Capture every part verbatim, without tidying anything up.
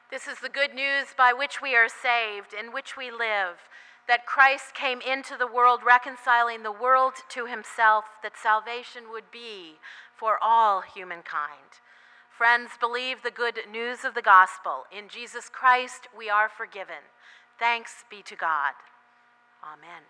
This is the good news by which we are saved, in which we live, that Christ came into the world reconciling the world to himself, that salvation would be for all humankind. Friends, believe the good news of the gospel. In Jesus Christ, we are forgiven. Thanks be to God. Amen.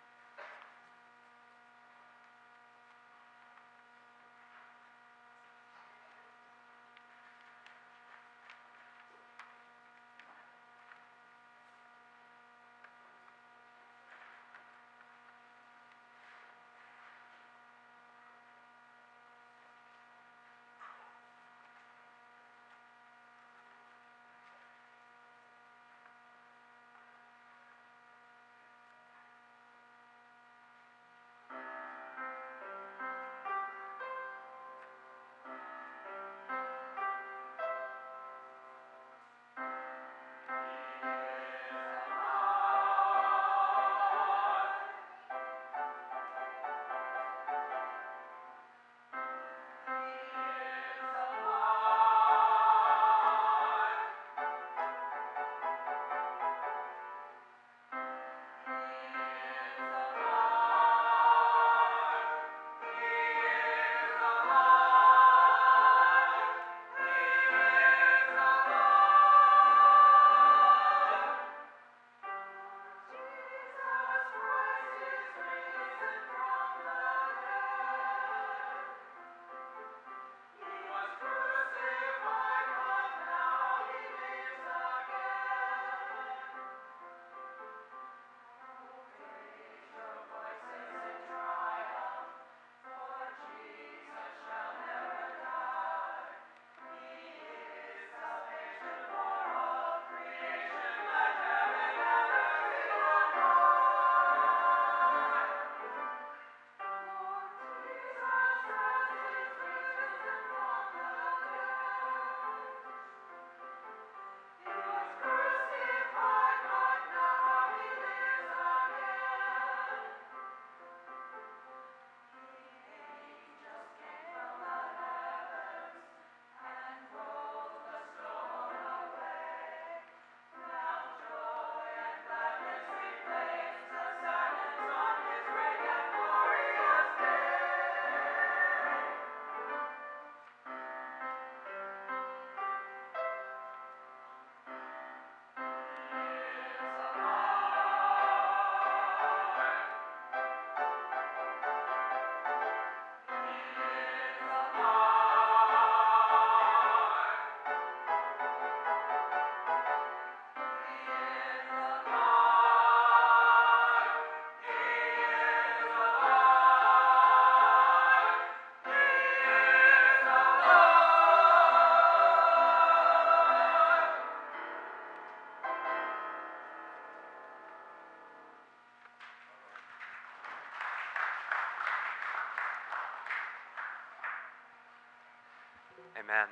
Amen.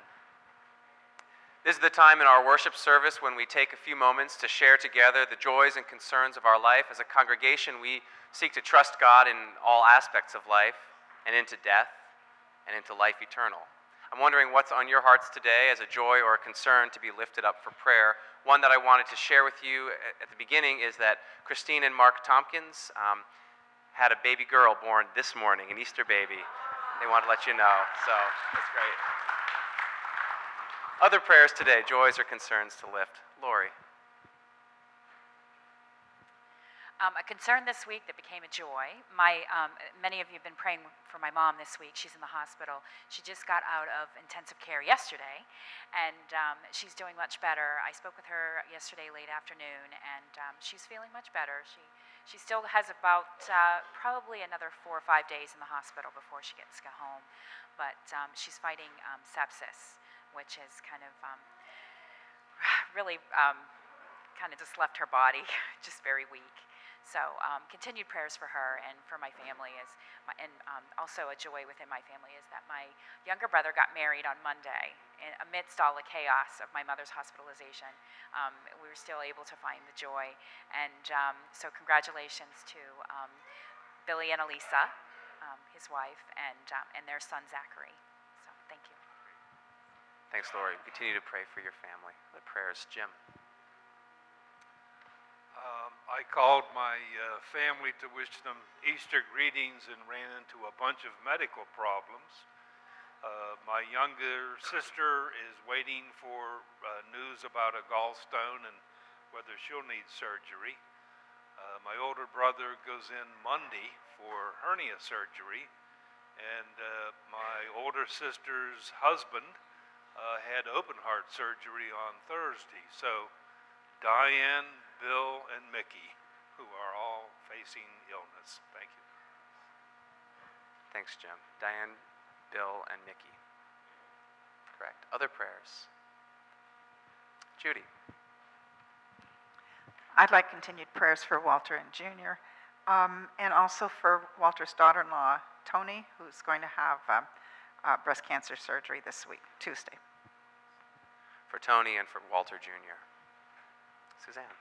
This is the time in our worship service when we take a few moments to share together the joys and concerns of our life. As a congregation, we seek to trust God in all aspects of life and into death and into life eternal. I'm wondering what's on your hearts today as a joy or a concern to be lifted up for prayer. One that I wanted to share with you at the beginning is that Christine and Mark Tompkins um, had a baby girl born this morning, an Easter baby. They want to let you know, so that's great. Other prayers today, joys or concerns to lift. Lori. Um, a concern this week that became a joy. My, um, many of you have been praying for my mom this week. She's in the hospital. She just got out of intensive care yesterday, and um, she's doing much better. I spoke with her yesterday late afternoon, and um, she's feeling much better. She she still has about uh, probably another four or five days in the hospital before she gets to go home, but um, she's fighting um, sepsis, which has kind of um, really um, kind of just left her body just very weak. So um, continued prayers for her and for my family is, my, and um, also a joy within my family is that my younger brother got married on Monday. And amidst all the chaos of my mother's hospitalization, um, we were still able to find the joy. And um, so congratulations to um, Billy and Elisa, um, his wife, and, um, and their son Zachary. So thank you. Thanks, Lori. We continue to pray for your family. The prayers, Jim. Um, I called my uh, family to wish them Easter greetings and ran into a bunch of medical problems. Uh, my younger sister is waiting for uh, news about a gallstone and whether she'll need surgery. Uh, my older brother goes in Monday for hernia surgery, and uh, my older sister's husband uh, had open heart surgery on Thursday. So Diane, Bill, and Mickey, who are all facing illness. Thank you. Thanks, Jim. Diane, Bill, and Nikki. Correct. Other prayers? Judy. I'd like continued prayers for Walter and Junior, um, and also for Walter's daughter-in-law, Tony, who's going to have um, uh, breast cancer surgery this week, Tuesday. For Tony and for Walter Junior Suzanne.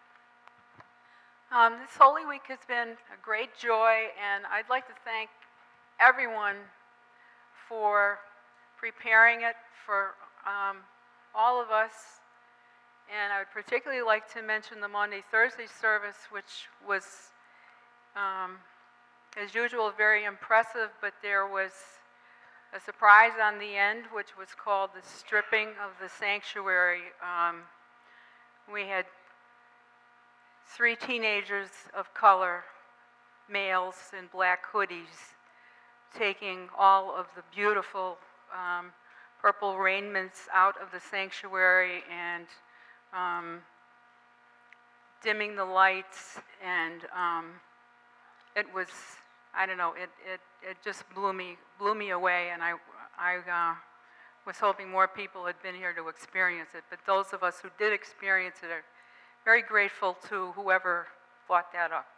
Um, this Holy Week has been a great joy, and I'd like to thank everyone for preparing it for um, all of us. And I would particularly like to mention the Monday, Thursday service, which was, um, as usual, very impressive, but there was a surprise on the end, which was called the stripping of the sanctuary. Um, we had three teenagers of color, males in black hoodies, taking all of the beautiful um, purple raiments out of the sanctuary and um, dimming the lights, and um, it was, I don't know, it, it, it just blew me, blew me away, and I, I uh, was hoping more people had been here to experience it, but those of us who did experience it are very grateful to whoever brought that up.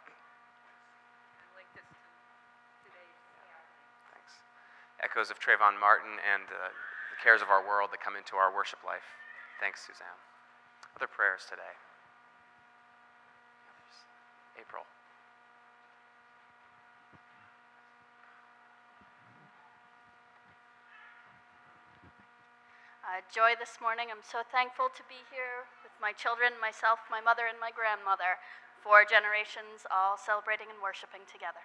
Thanks. Echoes of Trayvon Martin and uh, the cares of our world that come into our worship life. Thanks, Suzanne. Other prayers today? April. Uh, joy this morning. I'm so thankful to be here with my children, myself, my mother, and my grandmother, four generations all celebrating and worshiping together.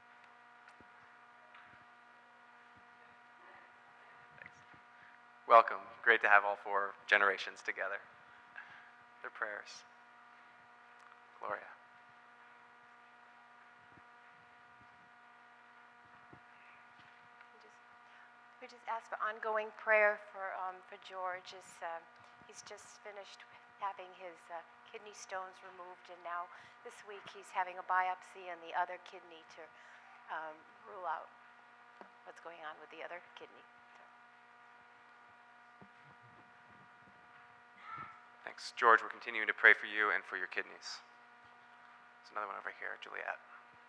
Welcome. Great to have all four generations together. Their prayers. Gloria. We just ask for ongoing prayer for um, for George. Is uh, he's just finished having his uh, kidney stones removed, and now this week he's having a biopsy on the other kidney to um, rule out what's going on with the other kidney. Thanks. George, we're continuing to pray for you and for your kidneys. There's another one over here, Juliet.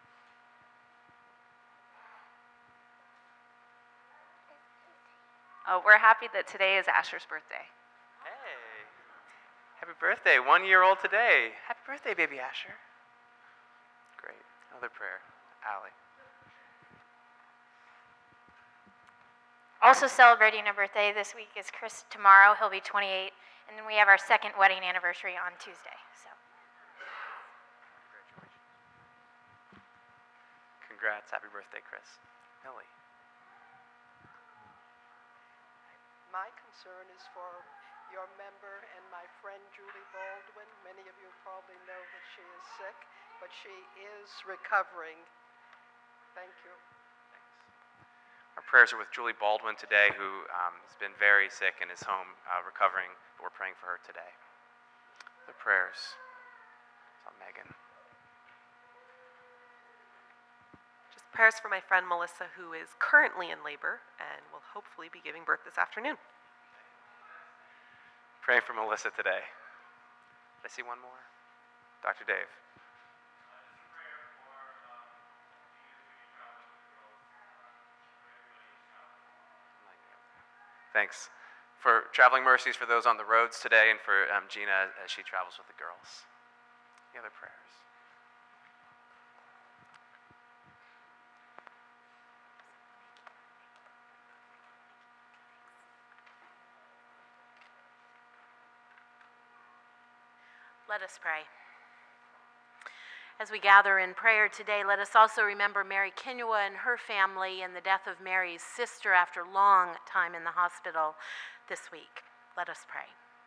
Uh, we're happy that today is Asher's birthday. Hey. Happy birthday. One year old today. Happy birthday, baby Asher. Great. Another prayer. Allie. Also celebrating a birthday this week is Chris tomorrow. He'll be twenty-eight. And then we have our second wedding anniversary on Tuesday. So. Congrats. Happy birthday, Chris. Millie. My concern is for your member and my friend Julie Baldwin. Many of you probably know that she is sick, but she is recovering. Thank you. Our prayers are with Julie Baldwin today, who um, has been very sick and is home uh, recovering, but we're praying for her today. The prayers. It's on Megan. Just prayers for my friend Melissa, who is currently in labor and will hopefully be giving birth this afternoon. Praying for Melissa today. Did I see one more? Doctor Dave. Thanks. For traveling mercies for those on the roads today, and for um, Gina as she travels with the girls. Any other prayers? Let us pray. As we gather in prayer today, let us also remember Mary Kinua and her family and the death of Mary's sister after long time in the hospital this week. Let us pray.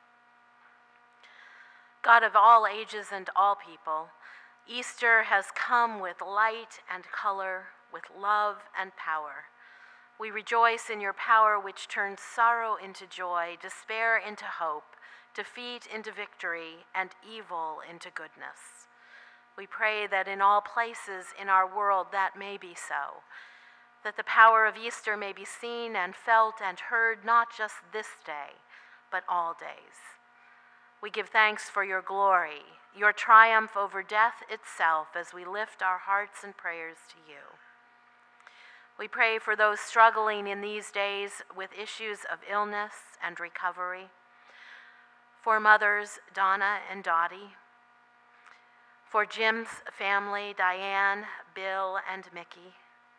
God of all ages and all people, Easter has come with light and color, with love and power. We rejoice in your power which turns sorrow into joy, despair into hope, defeat into victory, and evil into goodness. We pray that in all places in our world that may be so, that the power of Easter may be seen and felt and heard not just this day, but all days. We give thanks for your glory, your triumph over death itself as we lift our hearts and prayers to you. We pray for those struggling in these days with issues of illness and recovery, for mothers Donna and Dottie, for Jim's family, Diane, Bill, and Mickey,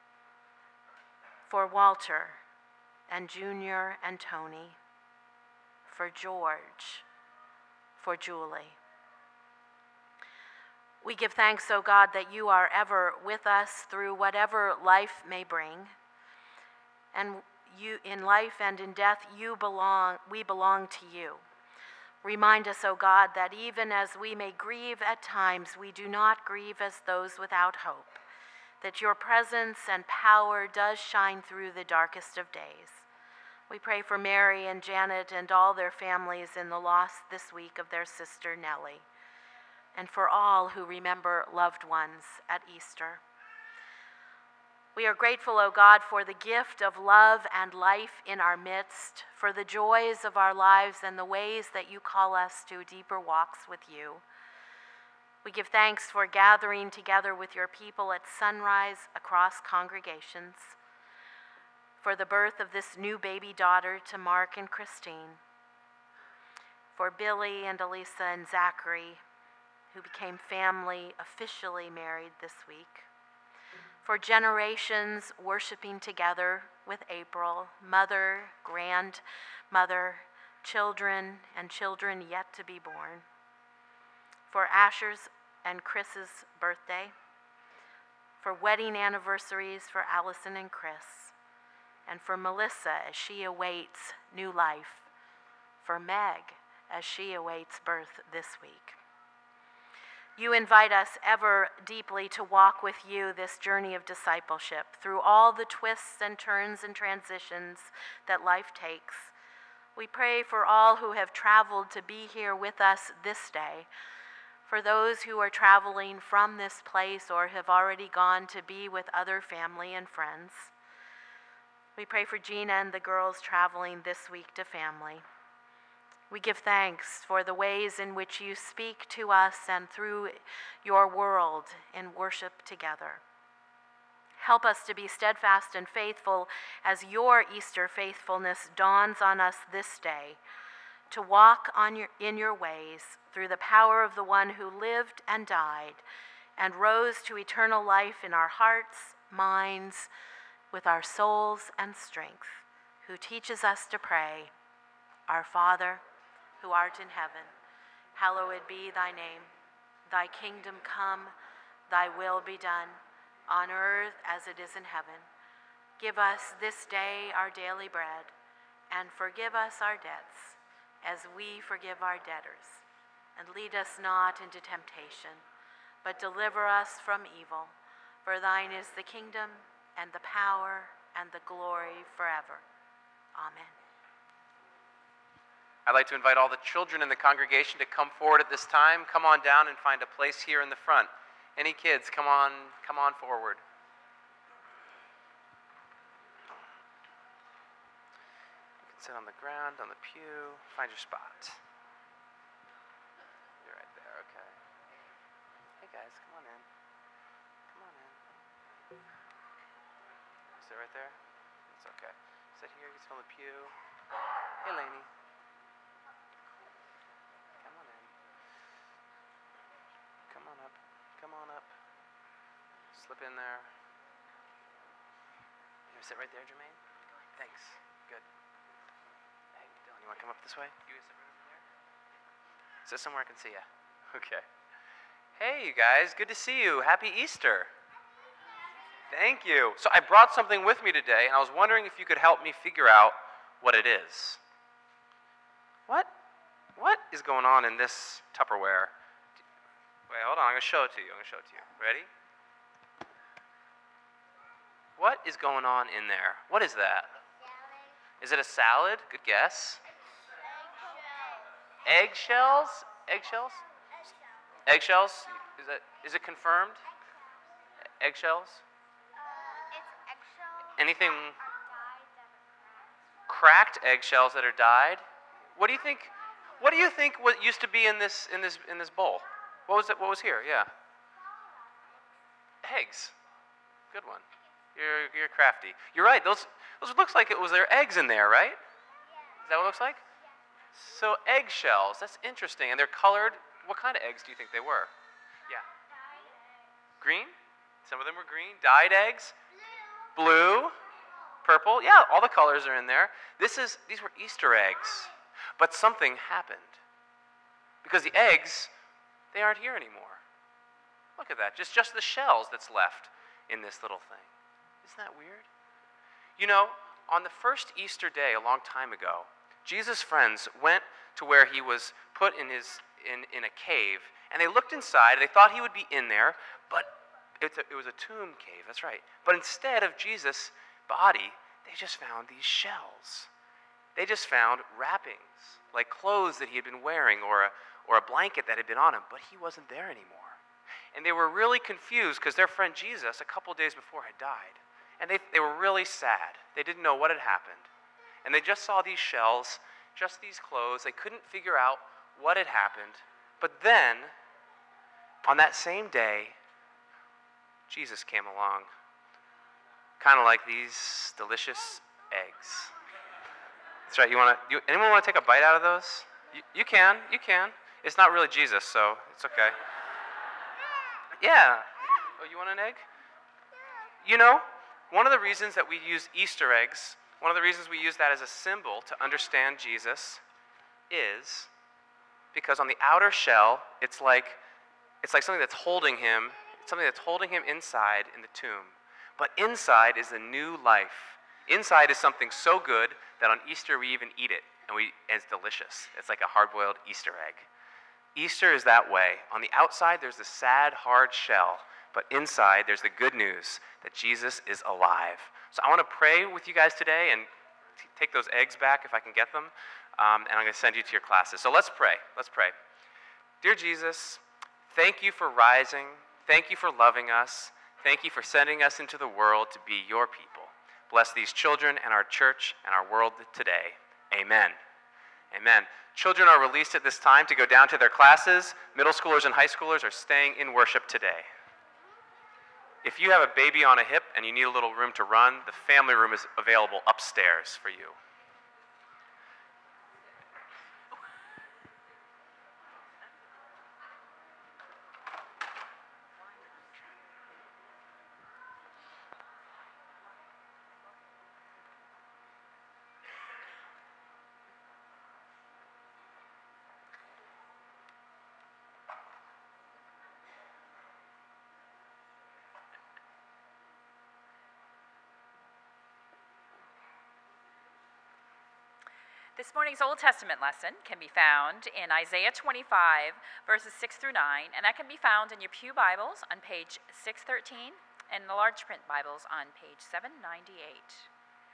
for Walter and Junior and Tony, for George, for Julie. We give thanks, O God, that you are ever with us through whatever life may bring. And you, in life and in death, you belong, we belong to you. Remind us, O God, that even as we may grieve at times, we do not grieve as those without hope, that your presence and power does shine through the darkest of days. We pray for Mary and Janet and all their families in the loss this week of their sister Nellie, and for all who remember loved ones at Easter. We are grateful, O God, for the gift of love and life in our midst, for the joys of our lives and the ways that you call us to deeper walks with you. We give thanks for gathering together with your people at sunrise across congregations, for the birth of this new baby daughter to Mark and Christine, for Billy and Elisa and Zachary, who became family officially married this week, for generations worshiping together with April, mother, grandmother, children, and children yet to be born, for Asher's and Chris's birthday, for wedding anniversaries for Allison and Chris, and for Melissa as she awaits new life, for Meg as she awaits birth this week. You invite us ever deeply to walk with you this journey of discipleship through all the twists and turns and transitions that life takes. We pray for all who have traveled to be here with us this day, for those who are traveling from this place or have already gone to be with other family and friends. We pray for Gina and the girls traveling this week to family. We give thanks for the ways in which you speak to us and through your world in worship together. Help us to be steadfast and faithful as your Easter faithfulness dawns on us this day, to walk on your, in your ways through the power of the one who lived and died and rose to eternal life in our hearts, minds, with our souls and strength, who teaches us to pray, Our Father, who art in heaven, hallowed be thy name. Thy kingdom come, thy will be done, on earth as it is in heaven. Give us this day our daily bread, and forgive us our debts, as we forgive our debtors. And lead us not into temptation, but deliver us from evil. For thine is the kingdom, and the power, and the glory forever. Amen. I'd like to invite all the children in the congregation to come forward at this time. Come on down and find a place here in the front. Any kids, come on, come on forward. You can sit on the ground, on the pew, find your spot. You're right there, okay. Hey guys, come on in. Come on in. Sit right there? It's okay. Sit here, you can sit on the pew. Hey Lainey. Come on up. Come on up. Slip in there. You sit right there, Jermaine? Thanks. Good. Hey, Dylan, you want to come up this way? You sit right over there? Sit somewhere I can see you. Okay. Hey, you guys. Good to see you. Happy Easter. Thank you. So I brought something with me today, and I was wondering if you could help me figure out what it is. What? What is going on in this Tupperware? Wait, hold on. I'm going to show it to you. I'm going to show it to you. Ready? What is going on in there? What is that? Salad. Is it a salad? Good guess. Eggshells. Eggshells? Eggshells? Eggshells? Is that is it confirmed? Eggshells? Uh, it's eggshells. Anything that are dyed that are cracked eggshells that are dyed? What do you think? What do you think what used to be in this in this in this bowl? What was it? What was here? Yeah. Eggs. Good one. You're you're crafty. You're right. Those those looks like it was their eggs in there, right? Is that what it looks like? So eggshells. That's interesting. And they're colored. What kind of eggs do you think they were? Yeah. Green? Some of them were green. Dyed eggs? Blue. Purple. Yeah, all the colors are in there. This is these were Easter eggs. But something happened. Because the eggs, they aren't here anymore. Look at that. Just just the shells that's left in this little thing. Isn't that weird? You know, on the first Easter day a long time ago, Jesus' friends went to where he was put in his in, in a cave, and they looked inside. They thought he would be in there, but it's a, it was a tomb cave. That's right. But instead of Jesus' body, they just found these shells. They just found wrappings, like clothes that he had been wearing or a, or a blanket that had been on him, but he wasn't there anymore. And they were really confused because their friend Jesus, a couple days before, had died. And they, they were really sad. They didn't know what had happened. And they just saw these shells, just these clothes. They couldn't figure out what had happened. But then, on that same day, Jesus came along, kind of like these delicious eggs. That's right. You want to? You, anyone want to take a bite out of those? You, you can. You can. It's not really Jesus, so it's okay. Yeah. Oh, you want an egg? You know, one of the reasons that we use Easter eggs, one of the reasons we use that as a symbol to understand Jesus is because on the outer shell, it's like it's like something that's holding him, it's something that's holding him inside in the tomb. But inside is a new life. Inside is something so good that on Easter we even eat it, and we and it's delicious. It's like a hard-boiled Easter egg. Easter is that way. On the outside, there's the sad, hard shell, but inside, there's the good news that Jesus is alive. So I want to pray with you guys today and t- take those eggs back if I can get them, um, and I'm going to send you to your classes. So let's pray. Let's pray. Dear Jesus, thank you for rising. Thank you for loving us. Thank you for sending us into the world to be your people. Bless these children and our church and our world today. Amen. Amen. Children are released at this time to go down to their classes. Middle schoolers and high schoolers are staying in worship today. If you have a baby on a hip and you need a little room to run, the family room is available upstairs for you. This morning's Old Testament lesson can be found in Isaiah twenty-five, verses six through nine, and that can be found in your pew Bibles on page six thirteen and the large print Bibles on page seven ninety-eight.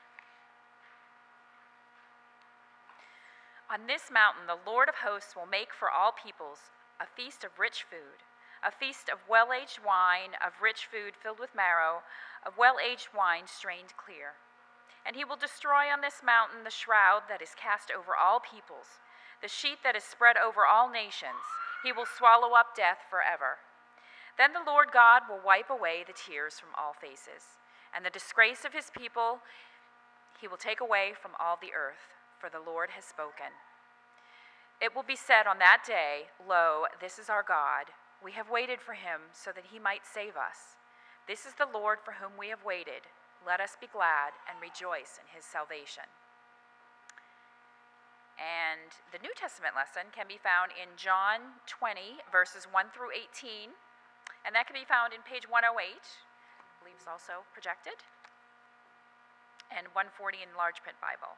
On this mountain, the Lord of hosts will make for all peoples a feast of rich food, a feast of well-aged wine, of rich food filled with marrow, of well-aged wine strained clear. And he will destroy on this mountain the shroud that is cast over all peoples, the sheet that is spread over all nations. He will swallow up death forever. Then the Lord God will wipe away the tears from all faces, and the disgrace of his people he will take away from all the earth, for the Lord has spoken. It will be said on that day, Lo, this is our God. We have waited for him so that he might save us. This is the Lord for whom we have waited. Let us be glad and rejoice in his salvation. And And the New Testament lesson can be found in John twenty, verses one through eighteen, and that can be found in page one oh eight, I believe it's also projected, and one forty in large print Bible.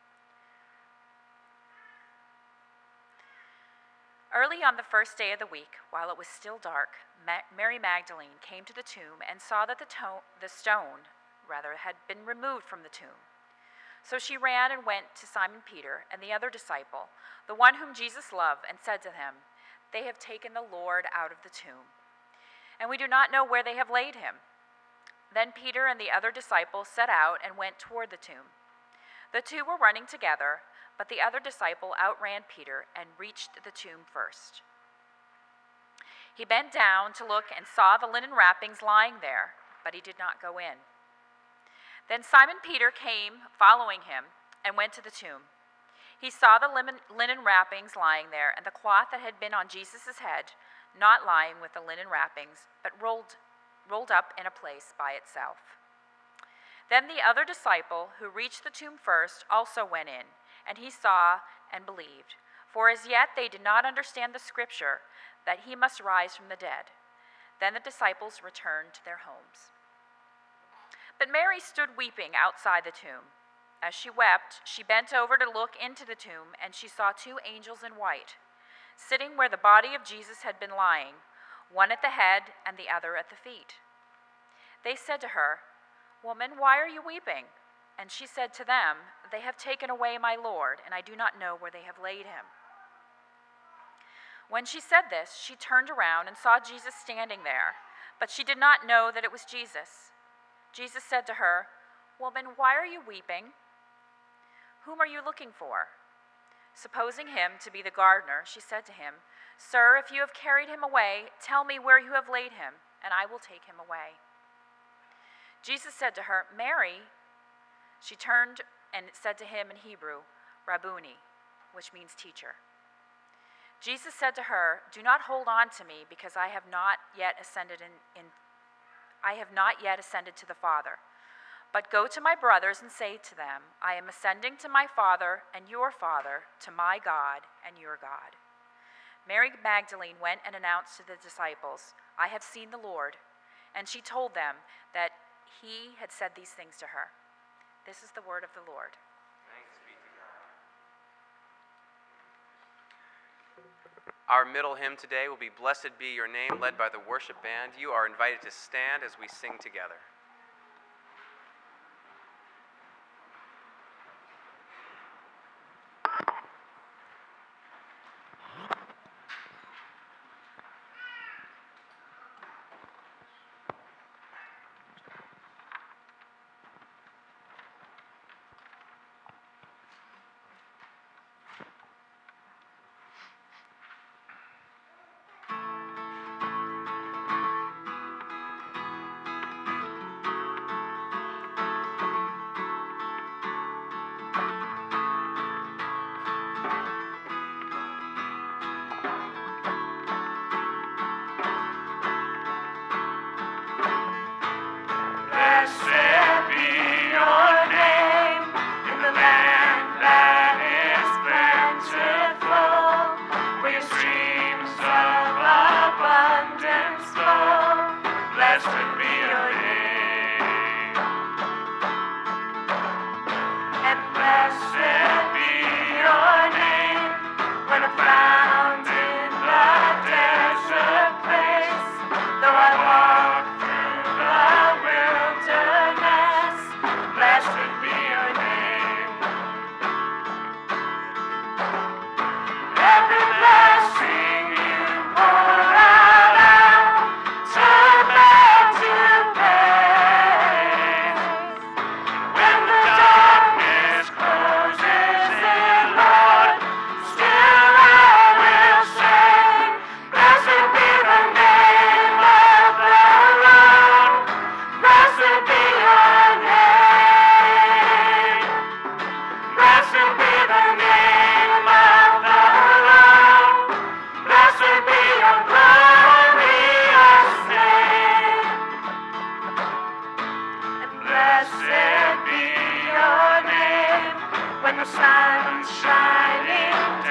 Early on the first day of the week, while it was still dark, Ma- Mary Magdalene came to the tomb and saw that the, to- the stone, rather, had been removed from the tomb. So she ran and went to Simon Peter and the other disciple, the one whom Jesus loved, and said to him, "They have taken the Lord out of the tomb, and we do not know where they have laid him." Then Peter and the other disciple set out and went toward the tomb. The two were running together, but the other disciple outran Peter and reached the tomb first. He bent down to look and saw the linen wrappings lying there, but he did not go in. Then Simon Peter came, following him, and went to the tomb. He saw the linen wrappings lying there, and the cloth that had been on Jesus' head, not lying with the linen wrappings, but rolled, rolled up in a place by itself. Then the other disciple, who reached the tomb first, also went in, and he saw and believed. For as yet they did not understand the scripture, that he must rise from the dead. Then the disciples returned to their homes. But Mary stood weeping outside the tomb. As she wept, she bent over to look into the tomb, and she saw two angels in white, sitting where the body of Jesus had been lying, one at the head and the other at the feet. They said to her, "Woman, why are you weeping?" And she said to them, "They have taken away my Lord, and I do not know where they have laid him." When she said this, she turned around and saw Jesus standing there, but she did not know that it was Jesus. Jesus said to her, "Woman, why are you weeping? Whom are you looking for?" Supposing him to be the gardener, she said to him, "Sir, if you have carried him away, tell me where you have laid him, and I will take him away." Jesus said to her, "Mary." She turned and said to him in Hebrew, "Rabboni," which means teacher. Jesus said to her, "Do not hold on to me, because I have not yet ascended in, in I have not yet ascended to the Father. But go to my brothers and say to them, I am ascending to my Father and your Father, to my God and your God." Mary Magdalene went and announced to the disciples, "I have seen the Lord." And she told them that he had said these things to her. This is the word of the Lord. Thanks be to God. Our middle hymn today will be "Blessed Be Your Name," led by the worship band. You are invited to stand as we sing together. Blessed be your name when the sun's shining down.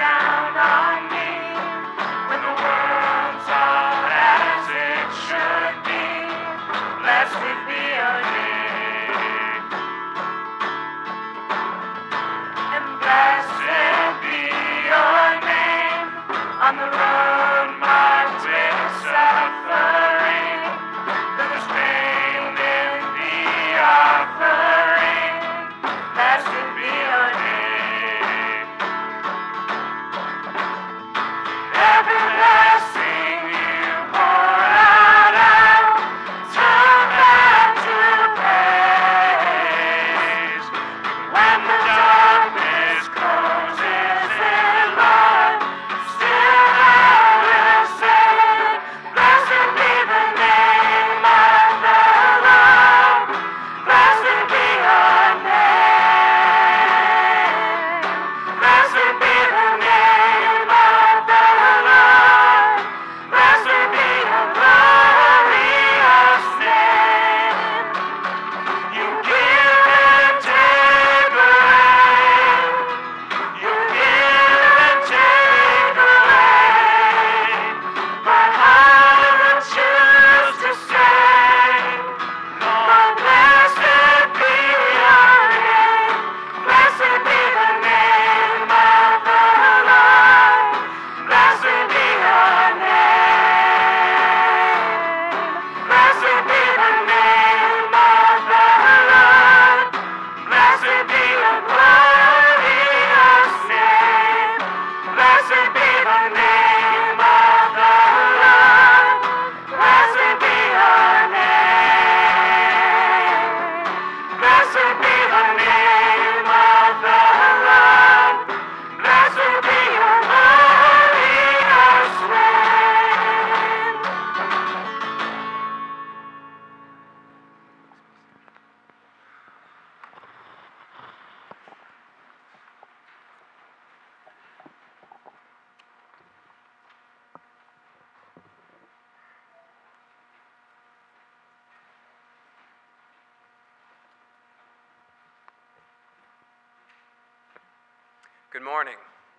Good morning.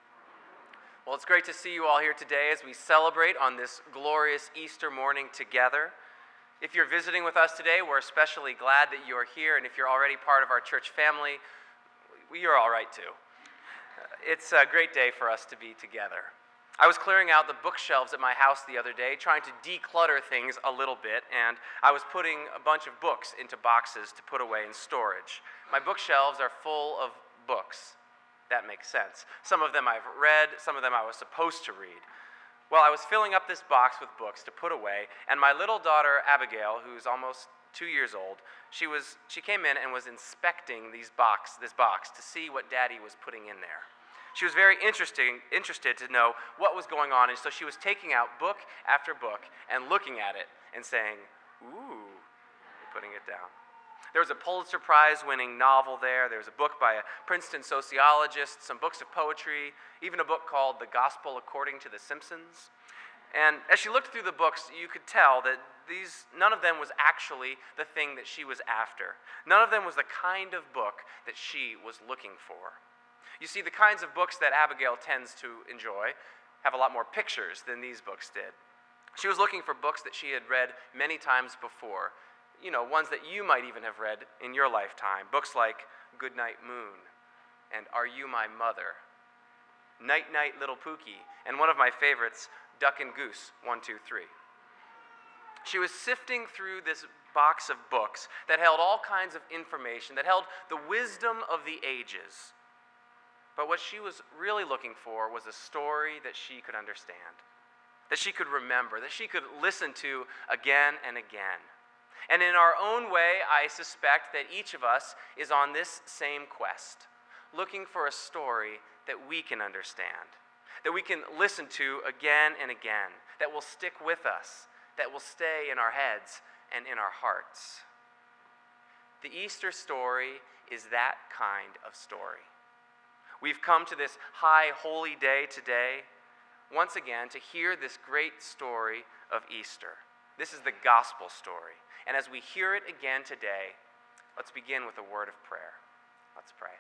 Well, it's great to see you all here today as we celebrate on this glorious Easter morning together. If you're visiting with us today, we're especially glad that you're here, and if you're already part of our church family, you're all right too. It's a great day for us to be together. I was clearing out the bookshelves at my house the other day, trying to declutter things a little bit, and I was putting a bunch of books into boxes to put away in storage. My bookshelves are full of books. That makes sense. Some of them I've read, some of them I was supposed to read. Well, I was filling up this box with books to put away, and my little daughter, Abigail, who's almost two years old, she was she came in and was inspecting these box, this box to see what Daddy was putting in there. She was very interesting, interested to know what was going on, and so she was taking out book after book and looking at it and saying, ooh, and putting it down. There was a Pulitzer Prize-winning novel there. There was a book by a Princeton sociologist, some books of poetry, even a book called The Gospel According to the Simpsons. And as she looked through the books, you could tell that these, none of them was actually the thing that she was after. None of them was the kind of book that she was looking for. You see, the kinds of books that Abigail tends to enjoy have a lot more pictures than these books did. She was looking for books that she had read many times before, you know, ones that you might even have read in your lifetime. Books like Goodnight Moon and Are You My Mother? Night Night Little Pookie, and one of my favorites, Duck and Goose, one, two, three. She was sifting through this box of books that held all kinds of information, that held the wisdom of the ages. But what she was really looking for was a story that she could understand, that she could remember, that she could listen to again and again. And in our own way, I suspect that each of us is on this same quest, looking for a story that we can understand, that we can listen to again and again, that will stick with us, that will stay in our heads and in our hearts. The Easter story is that kind of story. We've come to this high holy day today, once again, to hear this great story of Easter. This is the gospel story. And as we hear it again today, let's begin with a word of prayer. Let's pray.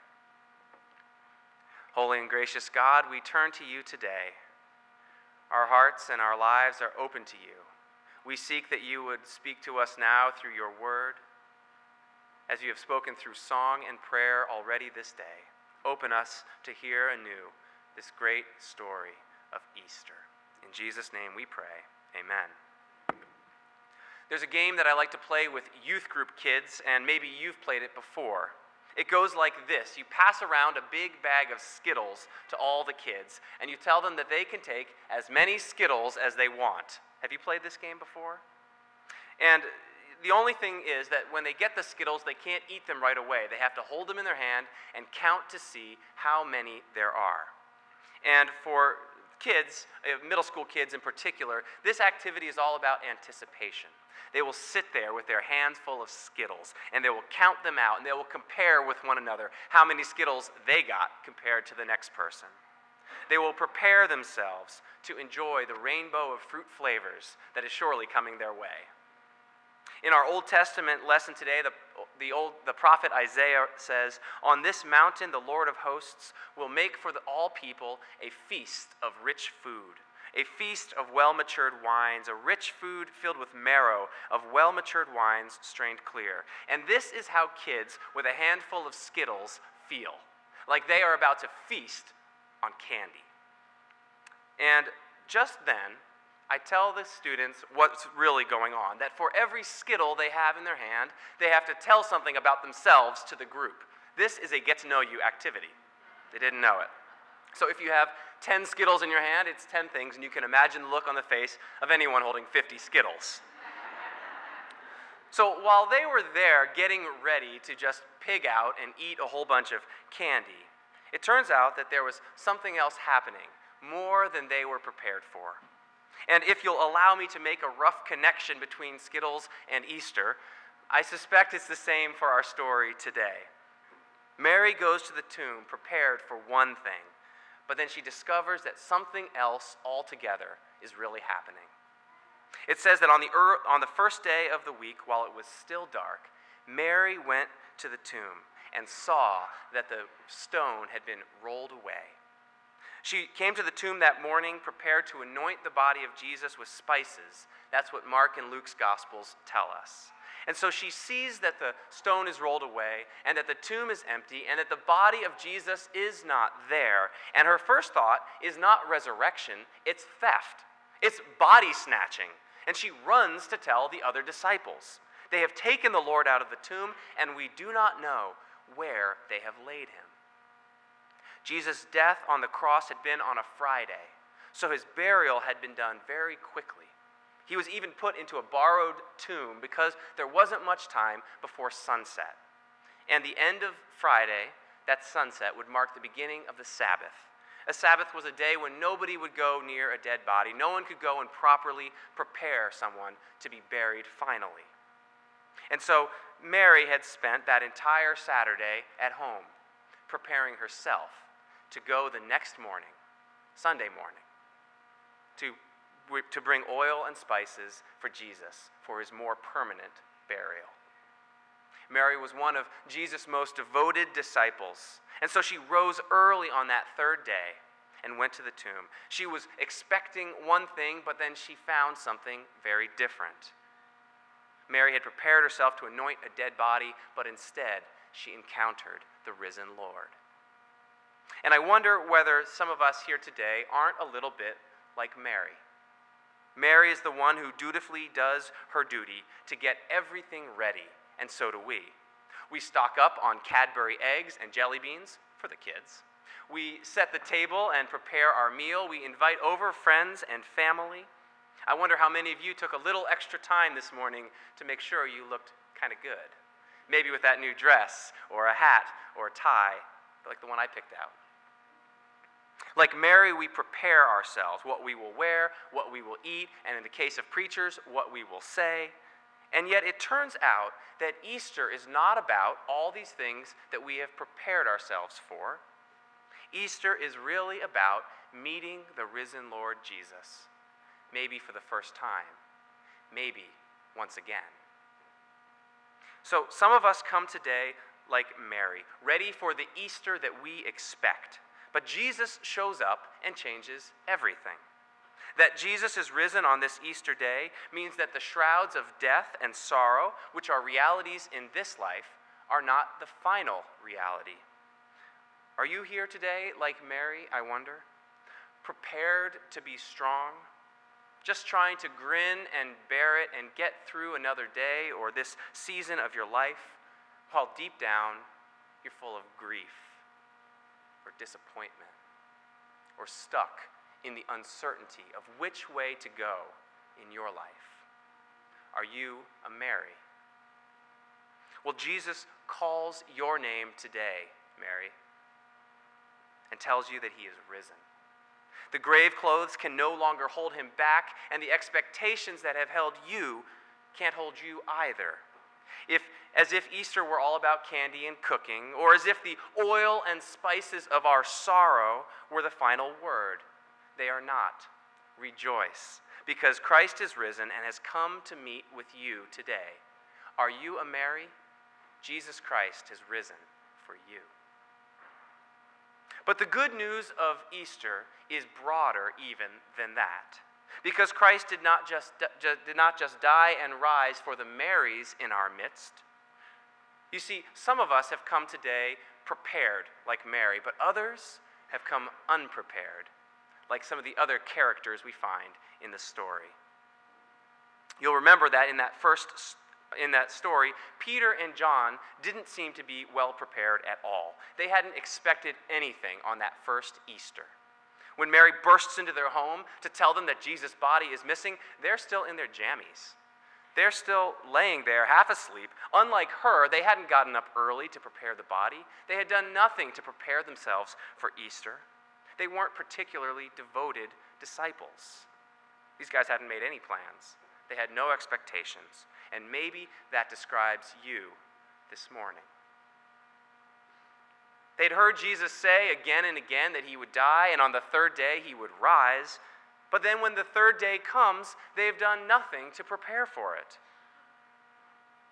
Holy and gracious God, we turn to you today. Our hearts and our lives are open to you. We seek that you would speak to us now through your word, as you have spoken through song and prayer already this day. Open us to hear anew this great story of Easter. In Jesus' name we pray. Amen. There's a game that I like to play with youth group kids, and maybe you've played it before. It goes like this. You pass around a big bag of Skittles to all the kids, and you tell them that they can take as many Skittles as they want. Have you played this game before? And the only thing is that when they get the Skittles, they can't eat them right away. They have to hold them in their hand and count to see how many there are. And for kids, middle school kids in particular, this activity is all about anticipation. They will sit there with their hands full of Skittles, and they will count them out, and they will compare with one another how many Skittles they got compared to the next person. They will prepare themselves to enjoy the rainbow of fruit flavors that is surely coming their way. In our Old Testament lesson today, the, the, old, the prophet Isaiah says, "On this mountain the Lord of hosts will make for the, all people a feast of rich food, a feast of well-matured wines, a rich food filled with marrow of well-matured wines strained clear." And this is how kids with a handful of Skittles feel, like they are about to feast on candy. And just then, I tell the students what's really going on, that for every Skittle they have in their hand, they have to tell something about themselves to the group. This is a get-to-know-you activity. They didn't know it. So if you have ten Skittles in your hand, it's ten things, and you can imagine the look on the face of anyone holding fifty Skittles. So while they were there getting ready to just pig out and eat a whole bunch of candy, it turns out that there was something else happening, more than they were prepared for. And if you'll allow me to make a rough connection between Skittles and Easter, I suspect it's the same for our story today. Mary goes to the tomb prepared for one thing, but then she discovers that something else altogether is really happening. It says that on the, er- on the first day of the week, while it was still dark, Mary went to the tomb and saw that the stone had been rolled away. She came to the tomb that morning prepared to anoint the body of Jesus with spices. That's what Mark and Luke's Gospels tell us. And so she sees that the stone is rolled away and that the tomb is empty and that the body of Jesus is not there. And her first thought is not resurrection, it's theft. It's body snatching. And she runs to tell the other disciples. They have taken the Lord out of the tomb, and we do not know where they have laid him. Jesus' death on the cross had been on a Friday, so his burial had been done very quickly. He was even put into a borrowed tomb because there wasn't much time before sunset. And the end of Friday, that sunset, would mark the beginning of the Sabbath. A Sabbath was a day when nobody would go near a dead body. No one could go and properly prepare someone to be buried finally. And so Mary had spent that entire Saturday at home, preparing herself to go the next morning, Sunday morning, to, to bring oil and spices for Jesus for his more permanent burial. Mary was one of Jesus' most devoted disciples, and so she rose early on that third day and went to the tomb. She was expecting one thing, but then she found something very different. Mary had prepared herself to anoint a dead body, but instead she encountered the risen Lord. And I wonder whether some of us here today aren't a little bit like Mary. Mary is the one who dutifully does her duty to get everything ready, and so do we. We stock up on Cadbury eggs and jelly beans for the kids. We set the table and prepare our meal. We invite over friends and family. I wonder how many of you took a little extra time this morning to make sure you looked kind of good. Maybe with that new dress, or a hat, or a tie, like the one I picked out. Like Mary, we prepare ourselves, what we will wear, what we will eat, and in the case of preachers, what we will say. And yet it turns out that Easter is not about all these things that we have prepared ourselves for. Easter is really about meeting the risen Lord Jesus, maybe for the first time, maybe once again. So some of us come today like Mary, ready for the Easter that we expect. But Jesus shows up and changes everything. That Jesus is risen on this Easter day means that the shrouds of death and sorrow, which are realities in this life, are not the final reality. Are you here today like Mary, I wonder? Prepared to be strong? Just trying to grin and bear it and get through another day or this season of your life, while deep down you're full of grief or disappointment or stuck in the uncertainty of which way to go in your life? Are you a Mary? Well, Jesus calls your name today, Mary, and tells you that he is risen. The grave clothes can no longer hold him back, and the expectations that have held you can't hold you either. If, as if Easter were all about candy and cooking, or as if the oil and spices of our sorrow were the final word, they are not. Rejoice, because Christ is risen and has come to meet with you today. Are you a Mary? Jesus Christ has risen for you. But the good news of Easter is broader even than that. Because Christ did not just, did not just die and rise for the Marys in our midst. You see, some of us have come today prepared like Mary, but others have come unprepared, like some of the other characters we find in the story. You'll remember that in that first in that story, Peter and John didn't seem to be well prepared at all. They hadn't expected anything on that first Easter. When Mary bursts into their home to tell them that Jesus' body is missing, they're still in their jammies. They're still laying there half asleep. Unlike her, they hadn't gotten up early to prepare the body. They had done nothing to prepare themselves for Easter. They weren't particularly devoted disciples. These guys hadn't made any plans. They had no expectations. And maybe that describes you this morning. They'd heard Jesus say again and again that he would die and on the third day he would rise. But then when the third day comes, they've done nothing to prepare for it.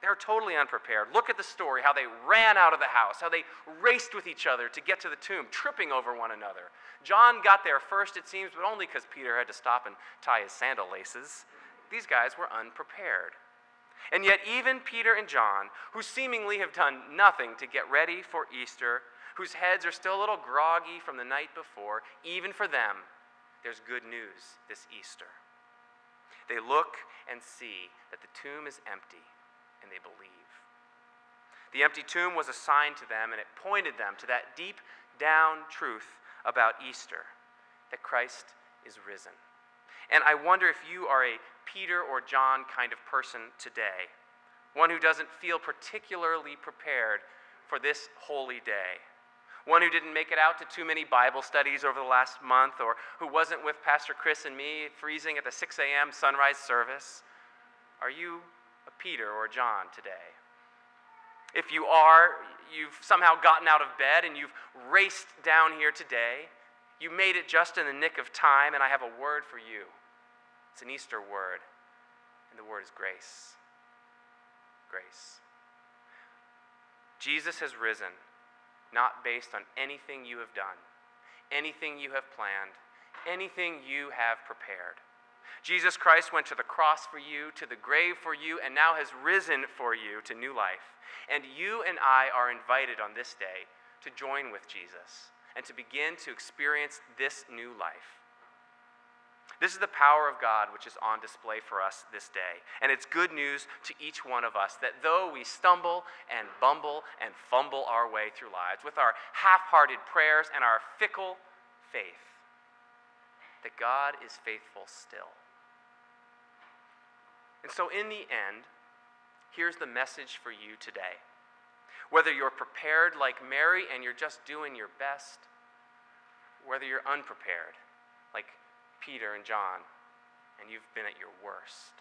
They're totally unprepared. Look at the story, how they ran out of the house, how they raced with each other to get to the tomb, tripping over one another. John got there first, it seems, but only because Peter had to stop and tie his sandal laces. These guys were unprepared. And yet even Peter and John, who seemingly have done nothing to get ready for Easter, whose heads are still a little groggy from the night before, even for them, there's good news this Easter. They look and see that the tomb is empty, and they believe. The empty tomb was a sign to them, and it pointed them to that deep down truth about Easter, that Christ is risen. And I wonder if you are a Peter or John kind of person today, one who doesn't feel particularly prepared for this holy day, one who didn't make it out to too many Bible studies over the last month, or who wasn't with Pastor Chris and me freezing at the six a.m. sunrise service. Are you a Peter or a John today? If you are, you've somehow gotten out of bed and you've raced down here today. You made it just in the nick of time, and I have a word for you. It's an Easter word, and the word is grace. Grace. Jesus has risen, not based on anything you have done, anything you have planned, anything you have prepared. Jesus Christ went to the cross for you, to the grave for you, and now has risen for you to new life. And you and I are invited on this day to join with Jesus and to begin to experience this new life. This is the power of God which is on display for us this day. And it's good news to each one of us that though we stumble and bumble and fumble our way through lives with our half-hearted prayers and our fickle faith, that God is faithful still. And so in the end, here's the message for you today. Whether you're prepared like Mary and you're just doing your best, whether you're unprepared like Peter and John and you've been at your worst.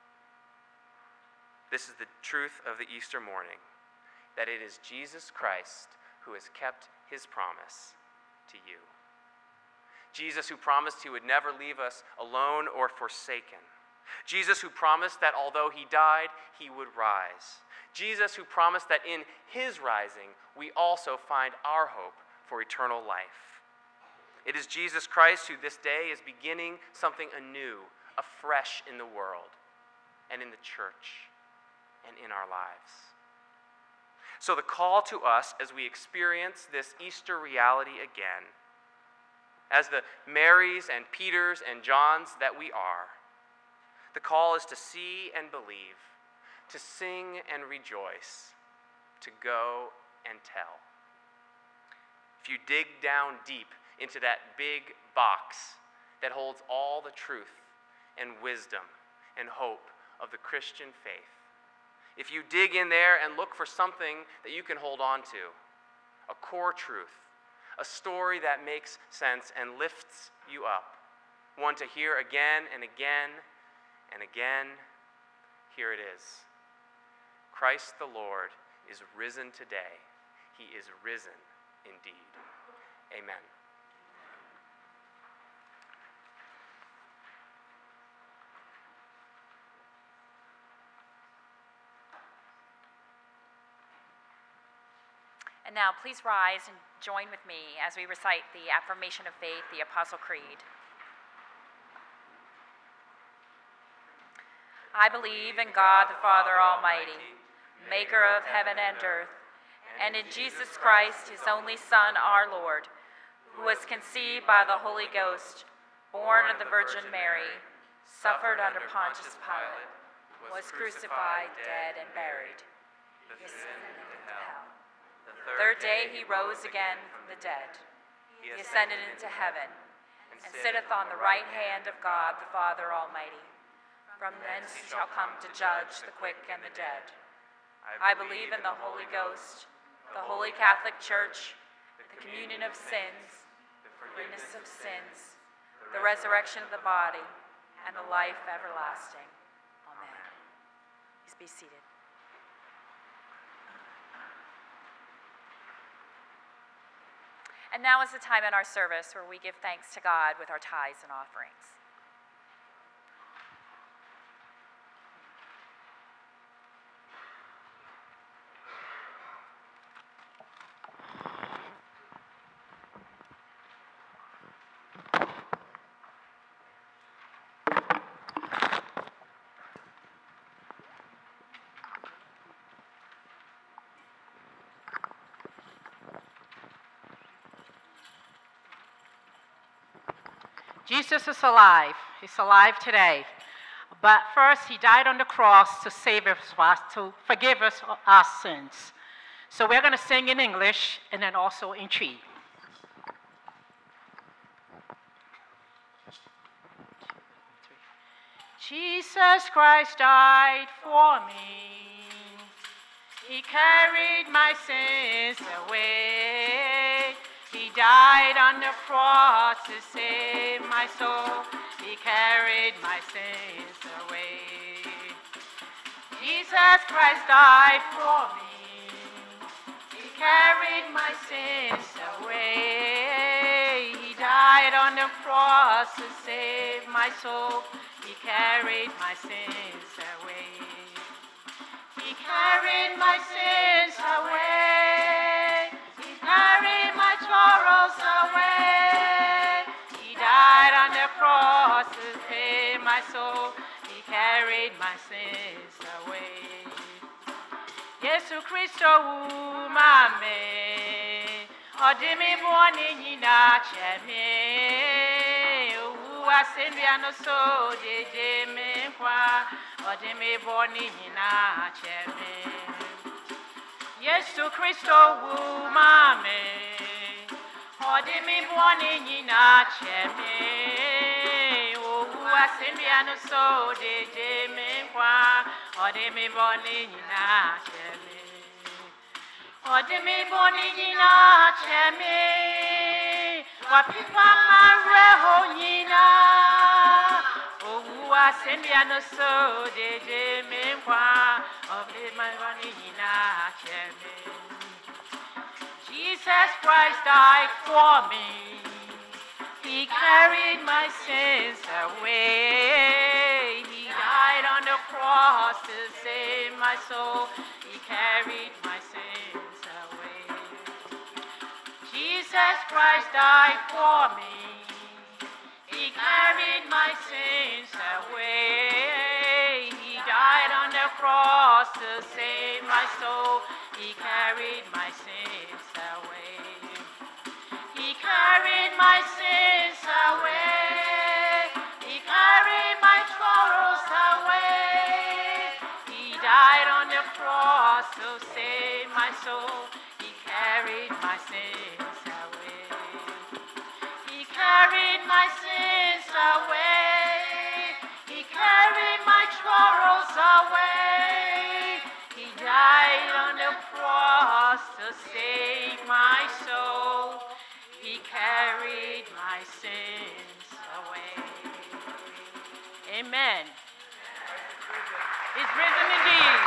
This is the truth of the Easter morning, that it is Jesus Christ who has kept his promise to you. Jesus who promised he would never leave us alone or forsaken. Jesus who promised that although he died, he would rise. Jesus who promised that in his rising, we also find our hope for eternal life. It is Jesus Christ who this day is beginning something anew, afresh in the world and in the church and in our lives. So the call to us as we experience this Easter reality again, as the Marys and Peters and Johns that we are, the call is to see and believe, to sing and rejoice, to go and tell. If you dig down deep into that big box that holds all the truth and wisdom and hope of the Christian faith, if you dig in there and look for something that you can hold on to, a core truth, a story that makes sense and lifts you up, one to hear again and again and again, here it is. Christ the Lord is risen today. He is risen indeed. Amen. And now please rise and join with me as we recite the affirmation of faith, the Apostle Creed. I believe in God the Father Almighty, maker of heaven and earth, and in Jesus Christ, his only Son, our Lord, who was conceived by the Holy Ghost, born of the Virgin Mary, suffered under Pontius Pilate, was crucified, dead, and buried. He descended into hell. The third day he rose again from the dead. He ascended into heaven, and sitteth on the right hand of God the Father Almighty. From thence he shall come to judge the quick and the dead. I believe in the Holy Ghost, the Holy Catholic Church, the communion of sins, the forgiveness of sins, the resurrection of the body, and the life everlasting. Amen. Please be seated. And now is the time in our service where we give thanks to God with our tithes and offerings. Jesus is alive. He's alive today. But first, he died on the cross to save us, to forgive us our sins. So we're going to sing in English and then also in Twi. Jesus Christ died for me. He carried my sins away. He died on the cross to save my soul. He carried my sins away. Jesus Christ died for me. He carried my sins away. He died on the cross to save my soul. He carried my sins away. He carried my sins away. He carried my sorrows away. He died on the cross to save my soul. He carried my sins away. Yesu Christo umame, odimi boni nyina cheme. Uwasenbia no so jeje me kwa, odimi boni nyina cheme. Yesu Christo umame, odimi boni nyina cheme. Uwasenbia no so jeje me kwa, odimi boni nyina cheme. Odimi boni nyina cheme. Wapipa mareho nyina. Owa senbia no so jeje me kwa, odimi boni nyina cheme. Jesus Christ died for me. He carried my sins away. He died on the cross to save my soul. He carried my sins away. Jesus Christ died for me. He carried my sins away. He died on the cross to save my soul. He carried my sins away. He carried my sins away. He carried my sorrows away. He died on the cross to save my soul. He carried my sins away. He carried my sins away. He carried my sorrows away. He died on the cross to save my soul. He carried my sins away. Amen. He's risen indeed.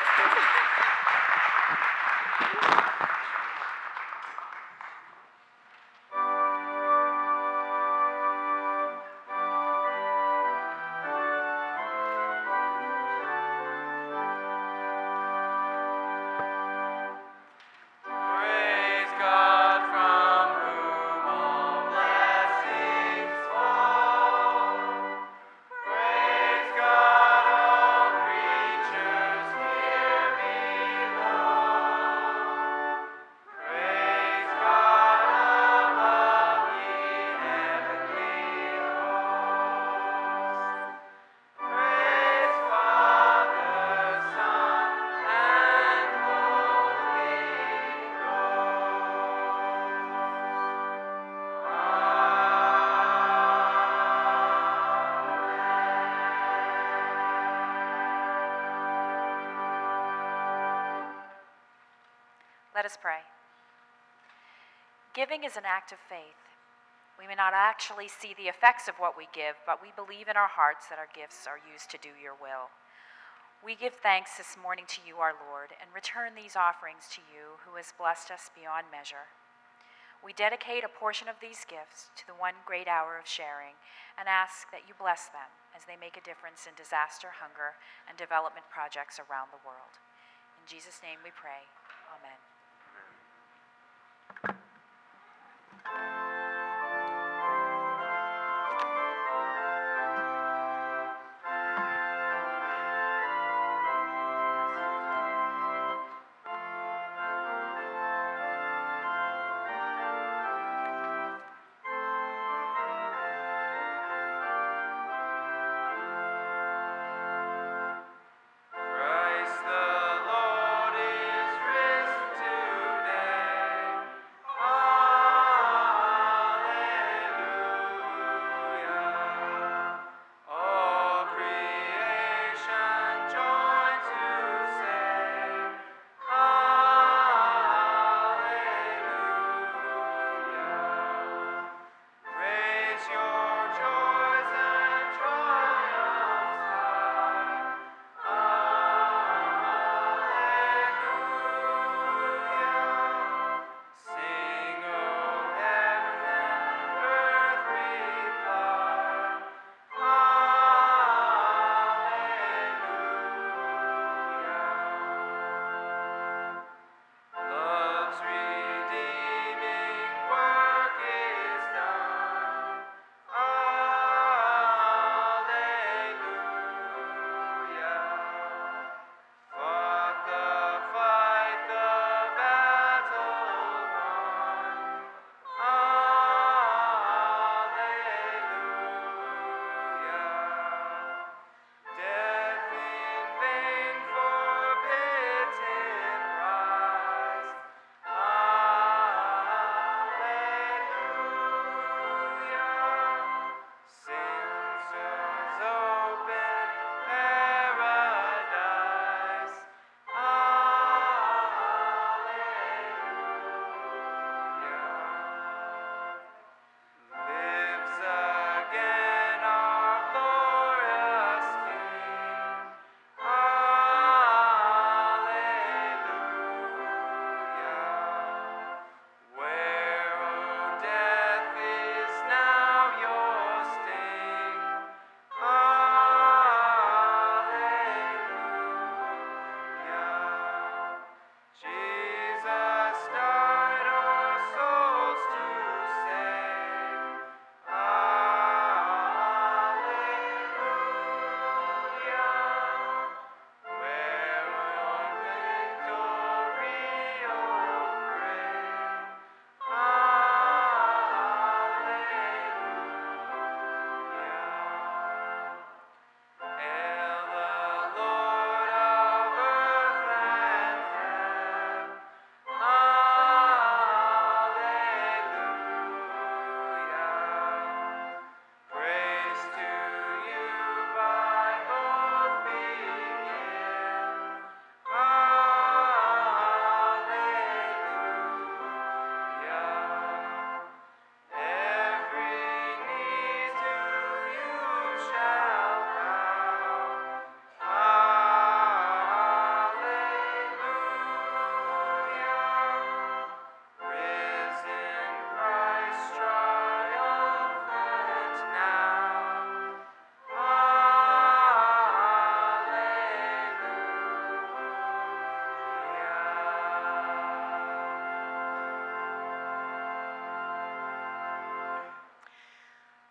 Let us pray. Giving is an act of faith. We may not actually see the effects of what we give, but we believe in our hearts that our gifts are used to do your will. We give thanks this morning to you, our Lord, and return these offerings to you, who has blessed us beyond measure. We dedicate a portion of these gifts to the one great hour of sharing and ask that you bless them as they make a difference in disaster, hunger, and development projects around the world. In Jesus' name we pray. Amen.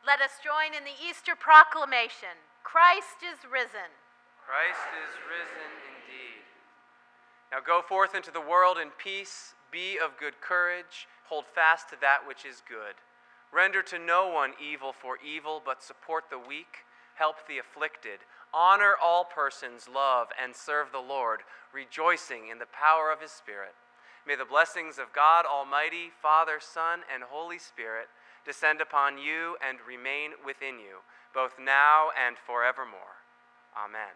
Let us join in the Easter proclamation. Christ is risen. Christ is risen indeed. Now go forth into the world in peace, be of good courage, hold fast to that which is good. Render to no one evil for evil, but support the weak, help the afflicted, honor all persons, love and serve the Lord, rejoicing in the power of his Spirit. May the blessings of God Almighty, Father, Son, and Holy Spirit descend upon you and remain within you, both now and forevermore. Amen.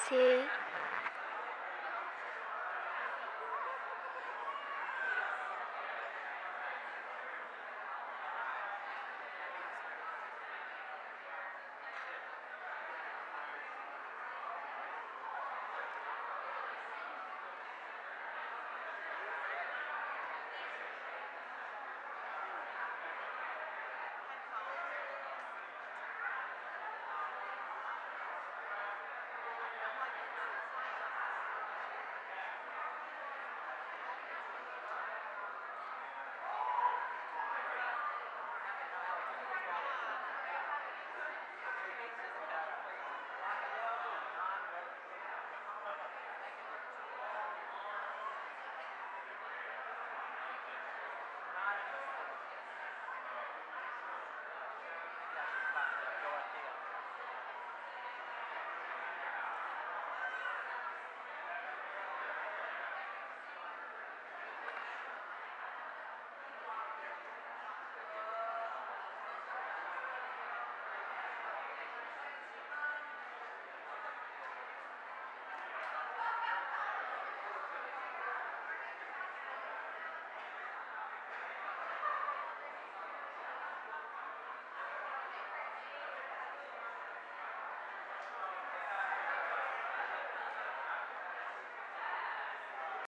see.